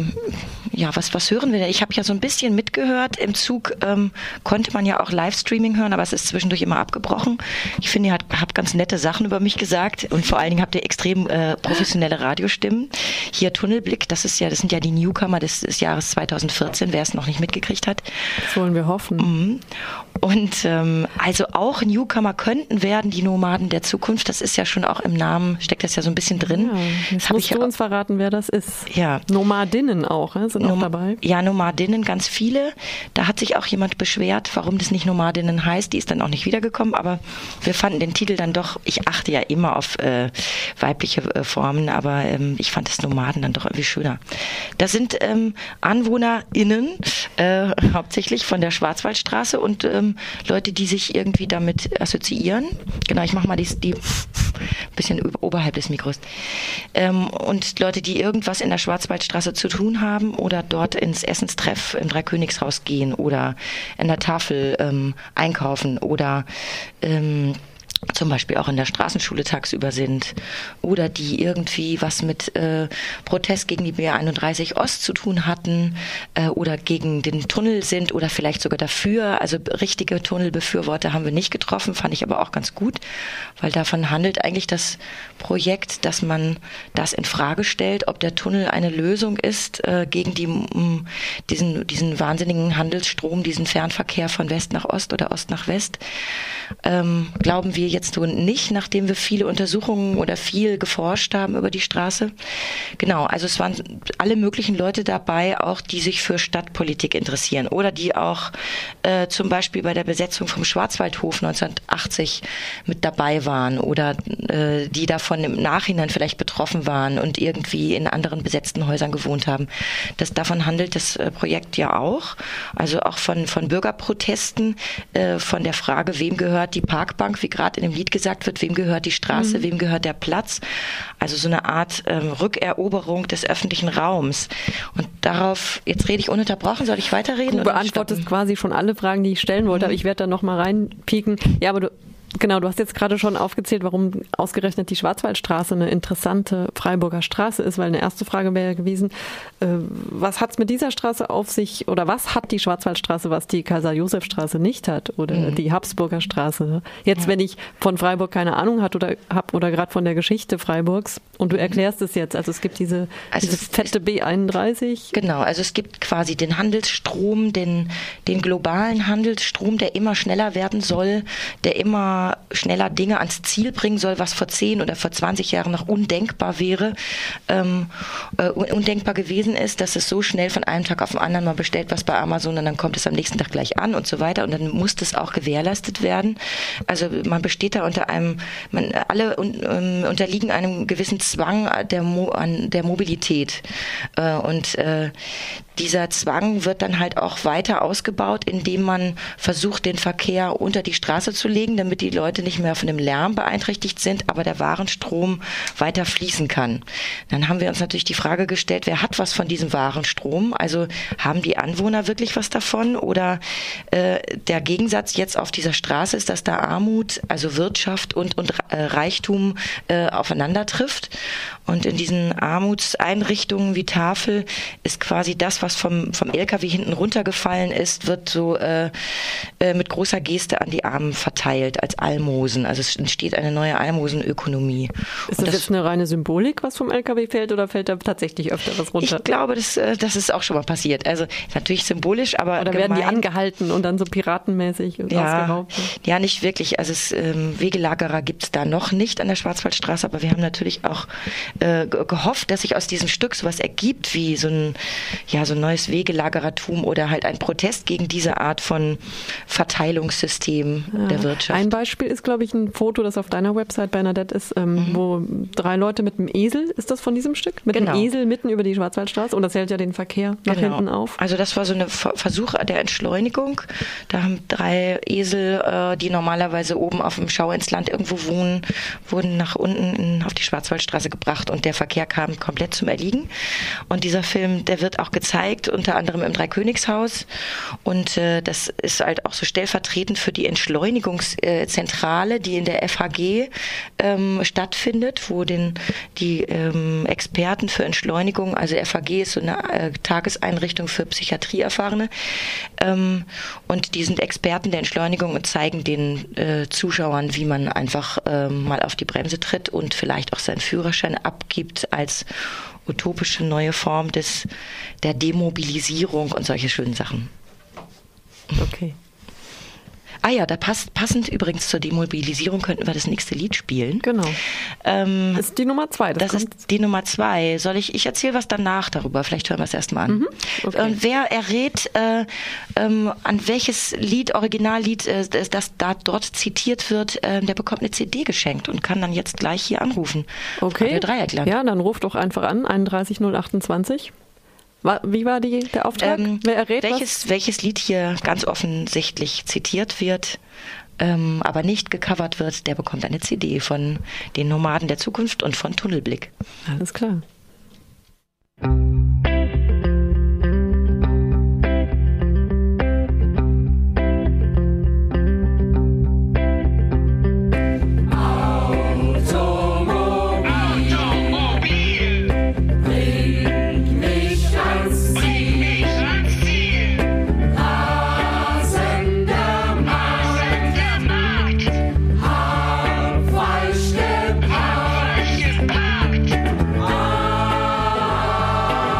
was hören wir denn? Ich habe ja so ein bisschen mitgehört. Im Zug konnte man ja auch Livestreaming hören, aber es ist zwischendurch immer abgebrochen. Ich finde, ihr habt ganz nette Sachen über mich gesagt und vor allen Dingen habt ihr extrem professionelle Radiostimmen. Hier Tunnelblick, das sind ja die Newcomer des Jahres 2014, wer es noch nicht mitgekriegt hat. Das wollen wir hoffen. Mhm. Und also auch Newcomer könnten werden die Nomaden der Zukunft. Das ist ja schon auch im Namen, steckt das ja so ein bisschen drin. Ja, jetzt musst du uns verraten, wer das ist. Ja. Nomadinnen auch, sind auch dabei. Ja, Nomadinnen, ganz viele. Da hat sich auch jemand beschwert, warum das nicht Nomadinnen heißt. Die ist dann auch nicht wiedergekommen, aber wir fanden den Titel dann doch, ich achte ja immer auf weibliche Formen, aber ich fand das Nomaden dann doch irgendwie schöner. Das sind AnwohnerInnen, hauptsächlich von der Schwarzwaldstraße und Leute, die sich irgendwie damit assoziieren. Genau, ich mache mal die bisschen oberhalb des Mikros. Und Leute, die irgendwas in der Schwarzwaldstraße zu tun haben oder dort ins Essenstreff im Dreikönigshaus gehen oder in der Tafel einkaufen oder zum Beispiel auch in der Straßenschule tagsüber sind oder die irgendwie was mit Protest gegen die BR31 Ost zu tun hatten oder gegen den Tunnel sind oder vielleicht sogar dafür. Also richtige Tunnelbefürworter haben wir nicht getroffen, fand ich aber auch ganz gut, weil davon handelt eigentlich das Projekt, dass man das in Frage stellt, ob der Tunnel eine Lösung ist gegen diesen wahnsinnigen Handelsstrom, diesen Fernverkehr von West nach Ost oder Ost nach West. Glauben wir jetzt so nicht, nachdem wir viele Untersuchungen oder viel geforscht haben über die Straße. Genau, also es waren alle möglichen Leute dabei, auch die sich für Stadtpolitik interessieren oder die auch zum Beispiel bei der Besetzung vom Schwarzwaldhof 1980 mit dabei waren oder die davon im Nachhinein vielleicht betroffen waren und irgendwie in anderen besetzten Häusern gewohnt haben. Davon handelt das Projekt ja auch, also auch von Bürgerprotesten, von der Frage, wem gehört die Parkbank, wie gerade in dem Lied gesagt wird, wem gehört die Straße, wem gehört der Platz. Also so eine Art Rückeroberung des öffentlichen Raums. Und darauf, jetzt rede ich ununterbrochen, soll ich weiterreden? Du beantwortest quasi schon alle Fragen, die ich stellen wollte, aber ich werde da nochmal reinpieken. Ja, aber du hast jetzt gerade schon aufgezählt, warum ausgerechnet die Schwarzwaldstraße eine interessante Freiburger Straße ist, weil eine erste Frage wäre gewesen, was hat es mit dieser Straße auf sich oder was hat die Schwarzwaldstraße, was die Kaiser-Josef-Straße nicht hat oder die Habsburger Straße? Jetzt, wenn ich von Freiburg keine Ahnung habe oder gerade von der Geschichte Freiburgs und du erklärst es jetzt, also es gibt diese fette B31. Genau, also es gibt quasi den Handelsstrom, den globalen Handelsstrom, der immer schneller werden soll, der immer schneller Dinge ans Ziel bringen soll, was vor 10 oder vor 20 Jahren noch undenkbar wäre, undenkbar gewesen ist, dass es so schnell von einem Tag auf den anderen, man bestellt was bei Amazon und dann kommt es am nächsten Tag gleich an und so weiter und dann muss das auch gewährleistet werden. Also man besteht da alle unterliegen einem gewissen Zwang der Mobilität und dieser Zwang wird dann halt auch weiter ausgebaut, indem man versucht, den Verkehr unter die Straße zu legen, damit die Leute nicht mehr von dem Lärm beeinträchtigt sind, aber der Warenstrom weiter fließen kann. Dann haben wir uns natürlich die Frage gestellt, wer hat was von diesem Warenstrom? Also haben die Anwohner wirklich was davon? Oder der Gegensatz jetzt auf dieser Straße ist, dass da Armut, also Wirtschaft und Reichtum aufeinander trifft. Und in diesen Armutseinrichtungen wie Tafel ist quasi das, was vom LKW hinten runtergefallen ist, wird so mit großer Geste an die Armen verteilt als Almosen. Also es entsteht eine neue Almosenökonomie. Ist das jetzt eine reine Symbolik, was vom LKW fällt, oder fällt da tatsächlich öfter was runter? Ich glaube, das ist auch schon mal passiert. Also ist natürlich symbolisch, aber oder werden die angehalten und dann so piratenmäßig ausgeraubt? Ja, nicht wirklich. Also Wegelagerer gibt es da noch nicht an der Schwarzwaldstraße, aber wir haben natürlich auch gehofft, dass sich aus diesem Stück sowas ergibt wie so ein neues Wegelagerertum oder halt ein Protest gegen diese Art von Verteilungssystem der Wirtschaft. Ein Beispiel ist, glaube ich, ein Foto, das auf deiner Website, Bernadette, ist, wo 3 Leute mit einem Esel, ist das von diesem Stück? Mit einem Esel mitten über die Schwarzwaldstraße und das hält ja den Verkehr nach hinten auf. Also das war so ein Versuch der Entschleunigung. Da haben 3 Esel, die normalerweise oben auf dem Schau ins Land irgendwo wohnen, wurden nach unten auf die Schwarzwaldstraße gebracht und der Verkehr kam komplett zum Erliegen. Und dieser Film, der wird auch gezeigt gezeigt, unter anderem im Dreikönigshaus. Und das ist halt auch so stellvertretend für die Entschleunigungszentrale, die in der FHG stattfindet, wo die Experten für Entschleunigung, also FHG ist so eine Tageseinrichtung für Psychiatrieerfahrene, und die sind Experten der Entschleunigung und zeigen den Zuschauern, wie man einfach mal auf die Bremse tritt und vielleicht auch seinen Führerschein abgibt als utopische neue Form der Demobilisierung und solche schönen Sachen. Okay. Ah ja, passend übrigens zur Demobilisierung könnten wir das nächste Lied spielen. Genau. Das ist die Nummer 2. Das ist die Nummer 2. Ich erzähle was danach darüber. Vielleicht hören wir es erstmal an. Okay. Und wer errät, an welches Lied, Originallied, das da dort zitiert wird, der bekommt eine CD geschenkt und kann dann jetzt gleich hier anrufen. Okay. Radio Dreieckland. Ja, dann ruft doch einfach an, 31 028. Wie war der Auftrag? Wer errät welches Lied hier ganz offensichtlich zitiert wird, aber nicht gecovert wird, der bekommt eine CD von den Nomaden der Zukunft und von Tunnelblick. Alles klar. Falsch geparkt.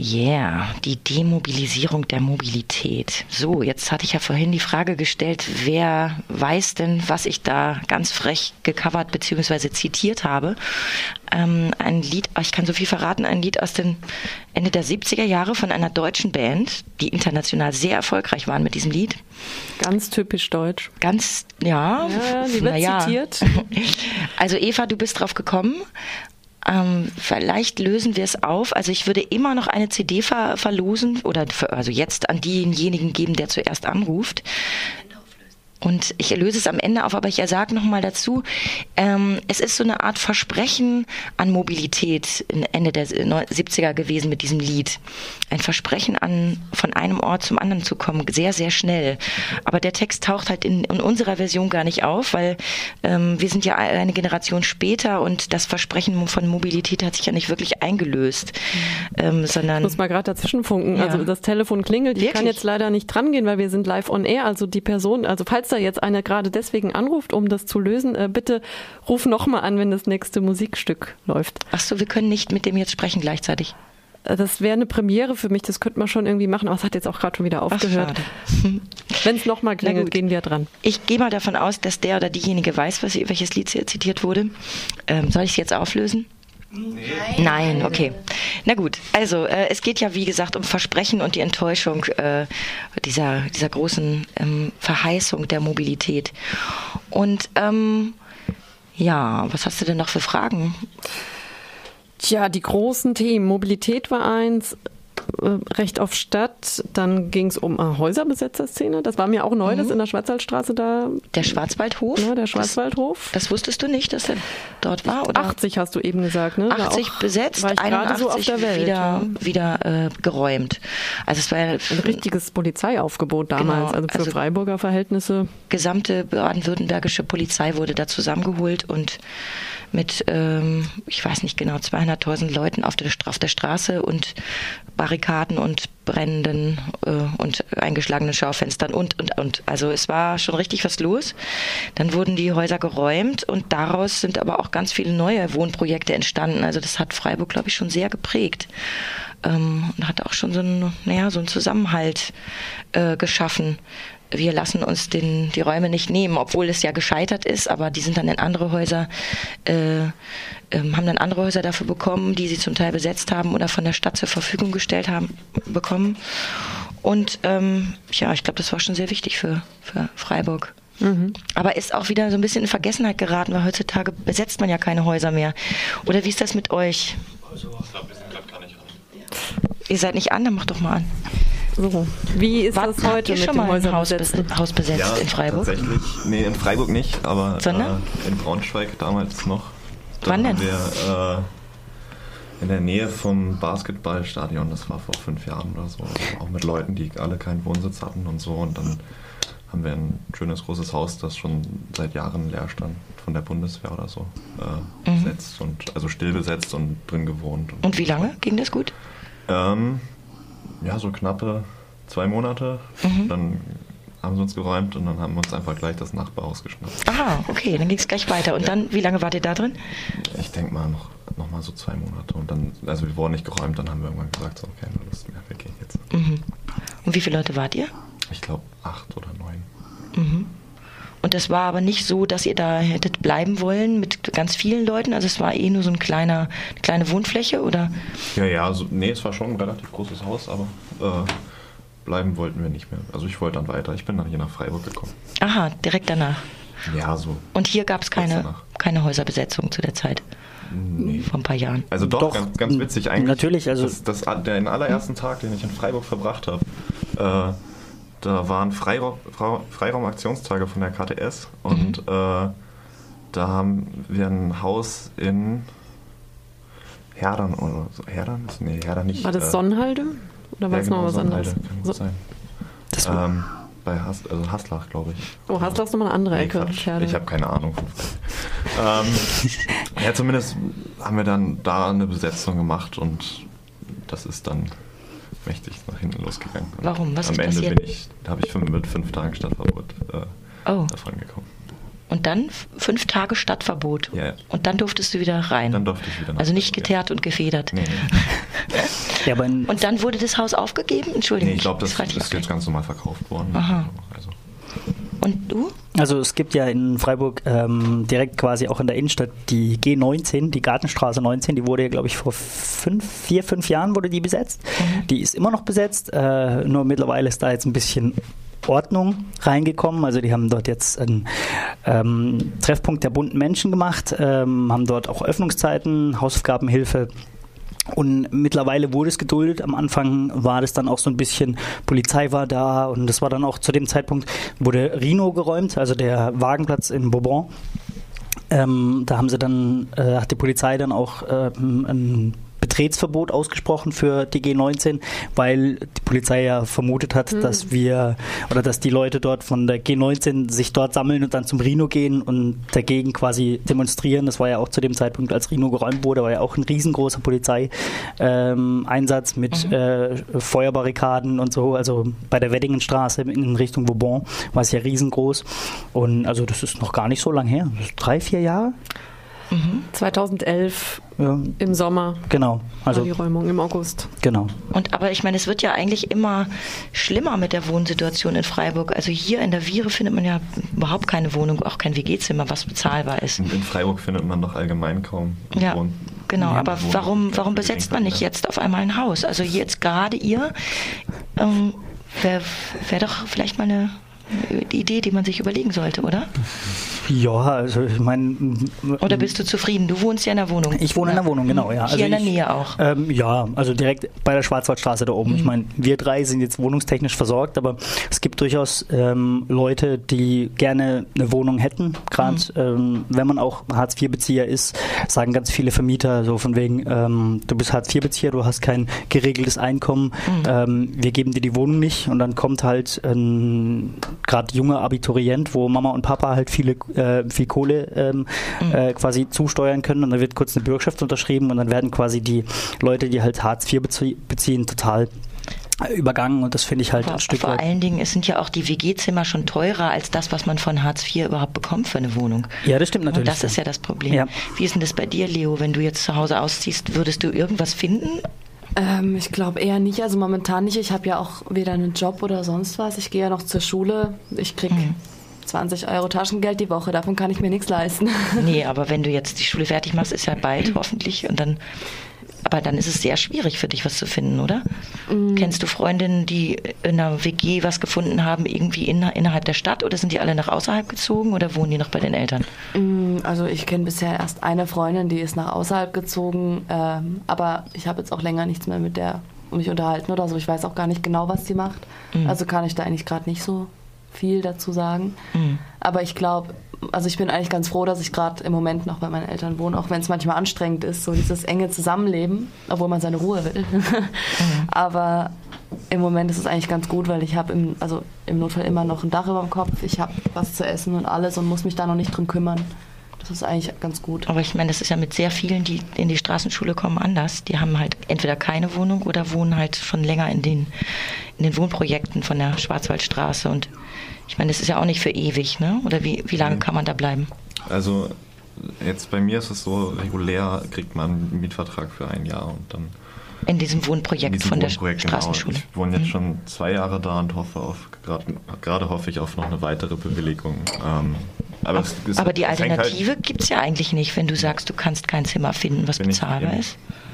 Yeah, die Demobilisierung der Mobilität. So, jetzt hatte ich ja vorhin die Frage gestellt, wer weiß denn, was ich da ganz frech gecovert bzw. zitiert habe. Ein Lied, ich kann so viel verraten, ein Lied aus den Ende der 70er Jahre von einer deutschen Band, die international sehr erfolgreich waren mit diesem Lied. Ganz typisch deutsch. Ganz, ja. Die wird zitiert. Also Eva, du bist drauf gekommen. Vielleicht lösen wir es auf. Also ich würde immer noch eine CD verlosen oder also jetzt an denjenigen geben, der zuerst anruft. Und ich löse es am Ende auf, aber ich sage nochmal dazu, es ist so eine Art Versprechen an Mobilität Ende der 70er gewesen mit diesem Lied. Ein Versprechen von einem Ort zum anderen zu kommen, sehr, sehr schnell. Aber der Text taucht halt in unserer Version gar nicht auf, weil wir sind ja eine Generation später und das Versprechen von Mobilität hat sich ja nicht wirklich eingelöst. Sondern ich muss mal gerade dazwischen funken. Ja. Also das Telefon klingelt. Ich Wirklich? kann jetzt leider nicht dran gehen, weil wir sind live on air. Also die Person, also falls da jetzt einer gerade deswegen anruft, um das zu lösen, bitte ruf nochmal an, wenn das nächste Musikstück läuft. Ach so, wir können nicht mit dem jetzt sprechen gleichzeitig. Das wäre eine Premiere für mich, das könnte man schon irgendwie machen, aber es hat jetzt auch gerade schon wieder aufgehört. Wenn es nochmal klingelt, gehen wir dran. Ich gehe mal davon aus, dass der oder diejenige weiß, welches Lied zitiert wurde. Soll ich es jetzt auflösen? Nein, okay. Na gut, also es geht ja wie gesagt um Versprechen und die Enttäuschung dieser großen Verheißung der Mobilität. Und ja, was hast du denn noch für Fragen? Tja, die großen Themen. Mobilität war eins, Recht auf Stadt, dann ging es um Häuserbesetzerszene. Das war mir auch neu, das in der Schwarzwaldstraße da. Der Schwarzwaldhof? Ja, der Schwarzwaldhof. Das wusstest du nicht, dass er dort war? Oder? 80 hast du eben gesagt, ne? 80 besetzt, war ich 81 so auf der Welt, wieder geräumt. Also es war ein richtiges Polizeiaufgebot damals, genau, also für Freiburger Verhältnisse. Gesamte baden-württembergische Polizei wurde da zusammengeholt und mit, ich weiß nicht genau, 200.000 Leuten auf der Straße und Barrikaden und brennenden und eingeschlagenen Schaufenstern und. Also es war schon richtig was los. Dann wurden die Häuser geräumt und daraus sind aber auch ganz viele neue Wohnprojekte entstanden. Also das hat Freiburg, glaube ich, schon sehr geprägt. Und hat auch schon so einen Zusammenhalt geschaffen. Wir lassen uns die Räume nicht nehmen, obwohl es ja gescheitert ist, aber die sind dann in andere Häuser, haben dann andere Häuser dafür bekommen, die sie zum Teil besetzt haben oder von der Stadt zur Verfügung gestellt bekommen. Und ja, ich glaube, das war schon sehr wichtig für Freiburg. Mhm. Aber ist auch wieder so ein bisschen in Vergessenheit geraten, weil heutzutage besetzt man ja keine Häuser mehr. Oder wie ist das mit euch? Also, ich glaube, wir sind gerade gar nicht an. Ihr seid nicht an, dann macht doch mal an. So. Wie ist das heute mit dem Haus besetzt in Freiburg? Tatsächlich, nee, in Freiburg nicht, aber in Braunschweig damals noch. Wann denn? Wir, in der Nähe vom Basketballstadion, das war vor 5 Jahren oder so, auch mit Leuten, die alle keinen Wohnsitz hatten und so. Und dann haben wir ein schönes großes Haus, das schon seit Jahren leer stand, von der Bundeswehr oder so, besetzt und also still besetzt und drin gewohnt. Und wie lange ging das gut? Ja, so knappe 2 Monate. Dann haben sie uns geräumt und dann haben wir uns einfach gleich das Nachbarhaus geschnappt. Aha, okay, dann ging es gleich weiter. Und dann, wie lange wart ihr da drin? Ich denke mal noch mal so 2 Monate. Und dann, also wir wurden nicht geräumt, dann haben wir irgendwann gesagt, so, okay, das ist mehr, wir gehen jetzt. Und wie viele Leute wart ihr? Ich glaube 8 oder 9. Und das war aber nicht so, dass ihr da hättet bleiben wollen mit ganz vielen Leuten? Also es war nur so eine kleine Wohnfläche, oder? Ja, also, nee, es war schon ein relativ großes Haus, aber bleiben wollten wir nicht mehr. Also ich wollte dann weiter. Ich bin dann hier nach Freiburg gekommen. Aha, direkt danach? Ja, so. Und hier gab es keine Häuserbesetzung zu der Zeit? Nee. Vor ein paar Jahren? Also doch. Ganz witzig eigentlich. Natürlich, also den allerersten Tag, den ich in Freiburg verbracht habe, da waren Freiraumaktionstage von der KTS und da haben wir ein Haus in Herdern oder so. Herdern? Nee, Herdern nicht. War das Sonnenhalde? Oder war es noch was anderes? Kann gut sein. Das bei Haslach, glaube ich. Oh, Haslach ist nochmal eine andere Ecke. Ich habe keine Ahnung. Ja, zumindest haben wir dann da eine Besetzung gemacht und das ist dann mächtig nach hinten losgegangen. Warum? Was ist passiert? Am Ende habe ich mit 5 Tagen Stadtverbot davon gekommen. Und dann 5 Tage Stadtverbot. Ja. Und dann durftest du wieder rein. Dann durfte ich wieder nach Also nicht Freiburg, geteert und gefedert. Nee. Ja, aber Und dann wurde das Haus aufgegeben? Entschuldigung. Nee, ich glaube, das frag dich ist jetzt ganz normal verkauft worden. Aha. Also. Und du? Also es gibt ja in Freiburg direkt quasi auch in der Innenstadt die G19, die Gartenstraße 19, die wurde ja, glaube ich, vor 4, 5 Jahren wurde die besetzt. Die ist immer noch besetzt, nur mittlerweile ist da jetzt ein bisschen Ordnung reingekommen. Also die haben dort jetzt einen Treffpunkt der bunten Menschen gemacht, haben dort auch Öffnungszeiten, Hausaufgabenhilfe. Und mittlerweile wurde es geduldet. Am Anfang war das dann auch so ein bisschen, Polizei war da und das war dann auch zu dem Zeitpunkt, wurde Rhino geräumt, also der Wagenplatz in Bourbon. Da haben sie dann, hat die Polizei dann auch ein Betretensverbot ausgesprochen für die G19, weil die Polizei ja vermutet hat, dass die Leute dort von der G19 sich dort sammeln und dann zum Rhino gehen und dagegen quasi demonstrieren. Das war ja auch zu dem Zeitpunkt, als Rhino geräumt wurde, war ja auch ein riesengroßer Polizeieinsatz mit Feuerbarrikaden und so. Also bei der Weddingenstraße in Richtung Vauban war es ja riesengroß. Und also das ist noch gar nicht so lange her. 3, 4 Jahre? 2011 im Sommer. Genau. Also die Räumung im August. Genau. Aber ich meine, es wird ja eigentlich immer schlimmer mit der Wohnsituation in Freiburg. Also hier in der Viere findet man ja überhaupt keine Wohnung, auch kein WG-Zimmer, was bezahlbar ist. In Freiburg findet man doch allgemein kaum Wohnen. Genau, aber warum besetzt man nicht jetzt auf einmal ein Haus? Also jetzt gerade ihr, wäre doch vielleicht mal eine Idee, die man sich überlegen sollte, oder? Ja, also ich meine... Oder bist du zufrieden? Du wohnst ja in der Wohnung. Ich wohne in der Wohnung, genau, ja. Hier in der Nähe auch? Ja, also direkt bei der Schwarzwaldstraße da oben. Ich meine, wir 3 sind jetzt wohnungstechnisch versorgt, aber es gibt durchaus Leute, die gerne eine Wohnung hätten. Gerade wenn man auch Hartz-IV-Bezieher ist, sagen ganz viele Vermieter so von wegen, du bist Hartz-IV-Bezieher, du hast kein geregeltes Einkommen, wir geben dir die Wohnung nicht und dann kommt halt gerade junger Abiturient, wo Mama und Papa halt viel Kohle quasi zusteuern können und dann wird kurz eine Bürgschaft unterschrieben und dann werden quasi die Leute, die halt Hartz IV beziehen, total übergangen und das finde ich halt ein Stück weit. Vor allen Dingen, es sind ja auch die WG-Zimmer schon teurer als das, was man von Hartz IV überhaupt bekommt für eine Wohnung. Ja, das stimmt natürlich. Und das ist ja das Problem. Ja. Wie ist denn das bei dir, Leo? Wenn du jetzt zu Hause ausziehst, würdest du irgendwas finden? Ich glaube eher nicht, also momentan nicht. Ich habe ja auch weder einen Job oder sonst was. Ich gehe ja noch zur Schule. Ich kriege 20 € Taschengeld die Woche, davon kann ich mir nichts leisten. Nee, aber wenn du jetzt die Schule fertig machst, ist ja bald hoffentlich und dann... Aber dann ist es sehr schwierig für dich, was zu finden, oder? Kennst du Freundinnen, die in einer WG was gefunden haben, irgendwie innerhalb der Stadt oder sind die alle nach außerhalb gezogen oder wohnen die noch bei den Eltern? Also ich kenne bisher erst eine Freundin, die ist nach außerhalb gezogen, aber ich habe jetzt auch länger nichts mehr mit der mich unterhalten oder so. Ich weiß auch gar nicht genau, was sie macht. Also kann ich da eigentlich gerade nicht so viel dazu sagen. Aber ich glaube, also ich bin eigentlich ganz froh, dass ich gerade im Moment noch bei meinen Eltern wohne, auch wenn es manchmal anstrengend ist, so dieses enge Zusammenleben, obwohl man seine Ruhe will. Aber im Moment ist es eigentlich ganz gut, weil ich habe im Notfall immer noch ein Dach über dem Kopf, ich habe was zu essen und alles und muss mich da noch nicht drum kümmern. Das ist eigentlich ganz gut. Aber ich meine, das ist ja mit sehr vielen, die in die Straßenschule kommen, anders. Die haben halt entweder keine Wohnung oder wohnen halt schon länger in den Wohnprojekten von der Schwarzwaldstraße. Und ich meine, das ist ja auch nicht für ewig, ne? Oder wie lange kann man da bleiben? Also jetzt bei mir ist es so, regulär kriegt man einen Mietvertrag für 1 Jahr und dann... In diesem Wohnprojekt von der Straßenschule. Genau. Ich wohne jetzt schon 2 Jahre da und gerade hoffe ich auf noch eine weitere Bewilligung. Aber die Alternative gibt es ja eigentlich nicht, wenn du sagst, du kannst kein Zimmer finden, was bezahlbar ist.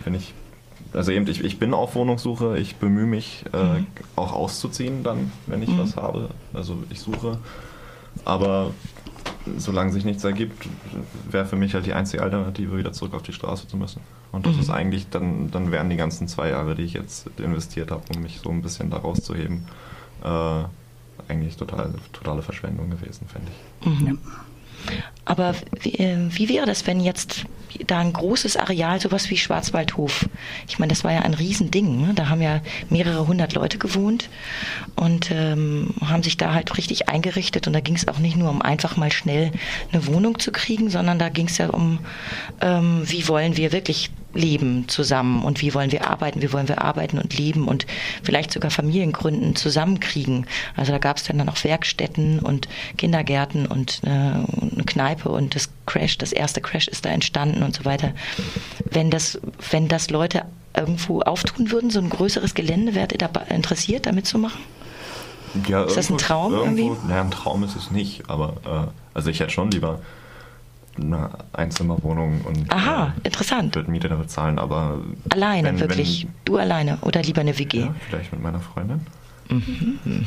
Ich bin auf Wohnungssuche, ich bemühe mich auch auszuziehen dann, wenn ich was habe. Also ich suche, aber solange sich nichts ergibt, wäre für mich halt die einzige Alternative, wieder zurück auf die Straße zu müssen. Und das ist eigentlich, dann wären die ganzen 2 Jahre, die ich jetzt investiert habe, um mich so ein bisschen da rauszuheben, eigentlich totale Verschwendung gewesen, fände ich. Ja. Aber wie wäre das, wenn jetzt da ein großes Areal, sowas wie Schwarzwaldhof, ich meine, das war ja ein Riesending, ne? Da haben ja mehrere 100 Leute gewohnt und haben sich da halt richtig eingerichtet und da ging es auch nicht nur um einfach mal schnell eine Wohnung zu kriegen, sondern da ging es ja um, wie wollen wir wirklich leben zusammen und wie wollen wir arbeiten und leben und vielleicht sogar Familien gründen, zusammenkriegen. Also da gab es dann auch Werkstätten und Kindergärten und eine Kneipe und das erste Crash ist da entstanden und so weiter. Wenn das Leute irgendwo auftun würden, so ein größeres Gelände, wärt ihr da interessiert, da mitzumachen? Ja, ist das ein Traum irgendwie? Naja, ein Traum ist es nicht, aber also ich hätte schon lieber eine Einzimmerwohnung und interessant. Würde Miete da bezahlen, aber alleine wirklich? Du alleine oder lieber eine WG? Ja, vielleicht mit meiner Freundin. Mhm.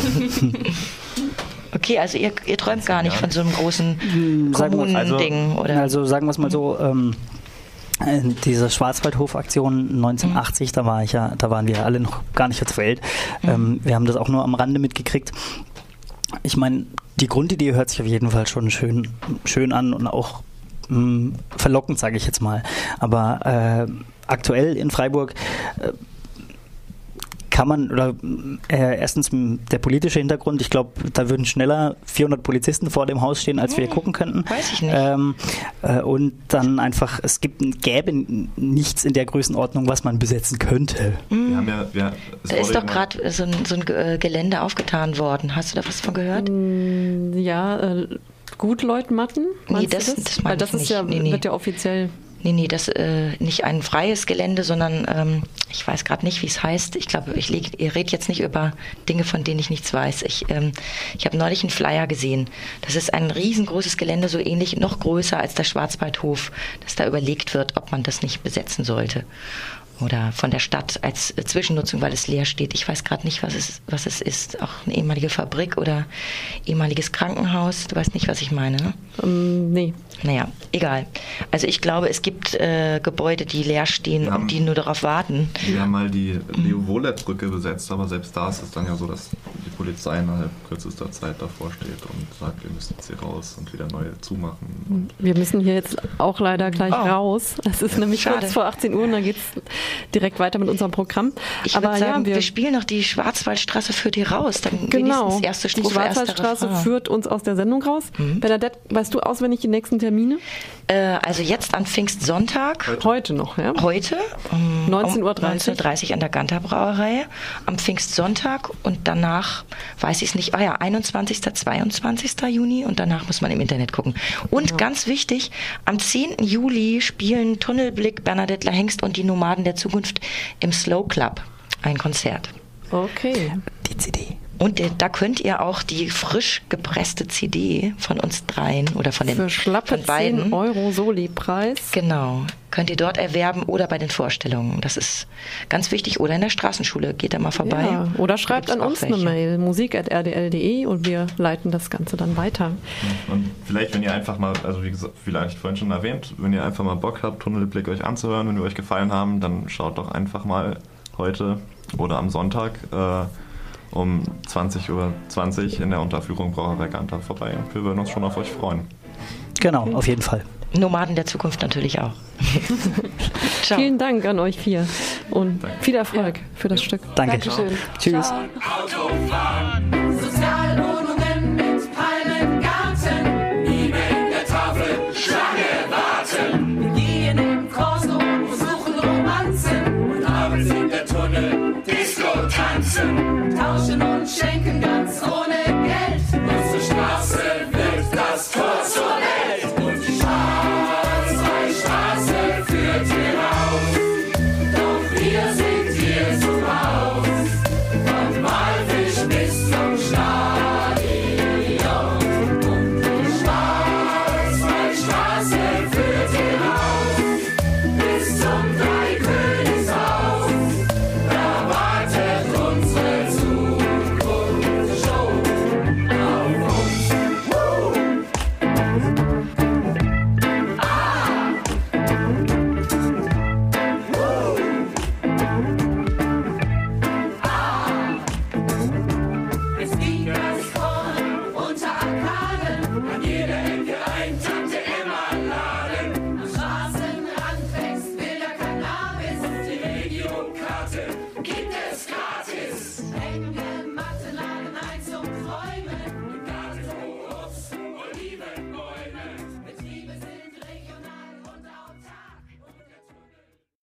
Okay, also ihr träumt gar nicht von so einem großen Kommunending, oder? Also sagen wir es mal so, diese Schwarzwaldhof-Aktion 1980, da waren wir alle noch gar nicht auf der Welt. Wir haben das auch nur am Rande mitgekriegt. Ich meine, die Grundidee hört sich auf jeden Fall schon schön an und auch verlockend, sage ich jetzt mal. Aber aktuell in Freiburg kann man, erstens der politische Hintergrund, ich glaube, da würden schneller 400 Polizisten vor dem Haus stehen, als wir gucken könnten. Weiß ich nicht. Und dann einfach, gäbe nichts in der Größenordnung, was man besetzen könnte. Da ist doch gerade so ein Gelände aufgetan worden. Hast du da was von gehört? Ja, Gutleutmatten? Nee, das meine ich nicht. Wird ja offiziell... Nee, das nicht ein freies Gelände, sondern ich weiß gerade nicht, wie es heißt. Ich glaube, ihr redet jetzt nicht über Dinge, von denen ich nichts weiß. Ich habe neulich einen Flyer gesehen. Das ist ein riesengroßes Gelände, so ähnlich, noch größer als der Schwarzwaldhof, dass da überlegt wird, ob man das nicht besetzen sollte. Oder von der Stadt als Zwischennutzung, weil es leer steht. Ich weiß gerade nicht, was es ist. Auch eine ehemalige Fabrik oder ehemaliges Krankenhaus. Du weißt nicht, was ich meine, ne? Nee. Naja, egal. Also ich glaube, es gibt Gebäude, die leer stehen und die nur darauf warten. Wir haben mal die Leo-Wohler-Brücke besetzt, aber selbst da ist es dann ja so, dass die Polizei innerhalb kürzester Zeit davor steht und sagt, ihr müsst jetzt hier raus und wieder neue zumachen. Wir müssen hier jetzt auch leider gleich raus. Es ist nämlich kurz vor 18 Uhr und dann geht es direkt weiter mit unserem Programm. Ich würde sagen, wir spielen noch die Schwarzwaldstraße führt hier raus. Dann wenigstens erste Strophe, die Schwarzwaldstraße führt uns aus der Sendung raus. Bernadette, weißt du auswendig die nächsten Termine? Also jetzt an Pfingstsonntag. Heute noch, ja? Heute. 19:30 Uhr. 19:30 Uhr an der Ganter Brauerei. Am Pfingstsonntag und danach, weiß ich es nicht, 21., 22. Juni und danach muss man im Internet gucken. Und ganz wichtig, am 10. Juli spielen Tunnelblick, Bernadette Hengst und die Nomaden der Zukunft im Slow Club ein Konzert. Okay. Die CD. Und da könnt ihr auch die frisch gepresste CD von uns dreien oder von den für schlappe von beiden 10 Euro Soli-Preis. Genau. Könnt ihr dort erwerben oder bei den Vorstellungen. Das ist ganz wichtig. Oder in der Straßenschule. Geht da mal vorbei. Ja. Oder schreibt an uns eine Mail, musik@rdl.de und wir leiten das Ganze dann weiter. Und vielleicht, wenn ihr einfach mal, also wie gesagt, vielleicht vorhin schon erwähnt, wenn ihr einfach mal Bock habt, Tunnelblick euch anzuhören, wenn wir euch gefallen haben, dann schaut doch einfach mal heute oder am Sonntag um 20:20 Uhr in der Unterführung Brauerei Ganter vorbei. Wir würden uns schon auf euch freuen. Genau, auf jeden Fall. Nomaden der Zukunft natürlich auch. Ciao. Vielen Dank an euch 4 und viel Erfolg für das Stück. Danke. Dankeschön. Tschüss. Autofahren.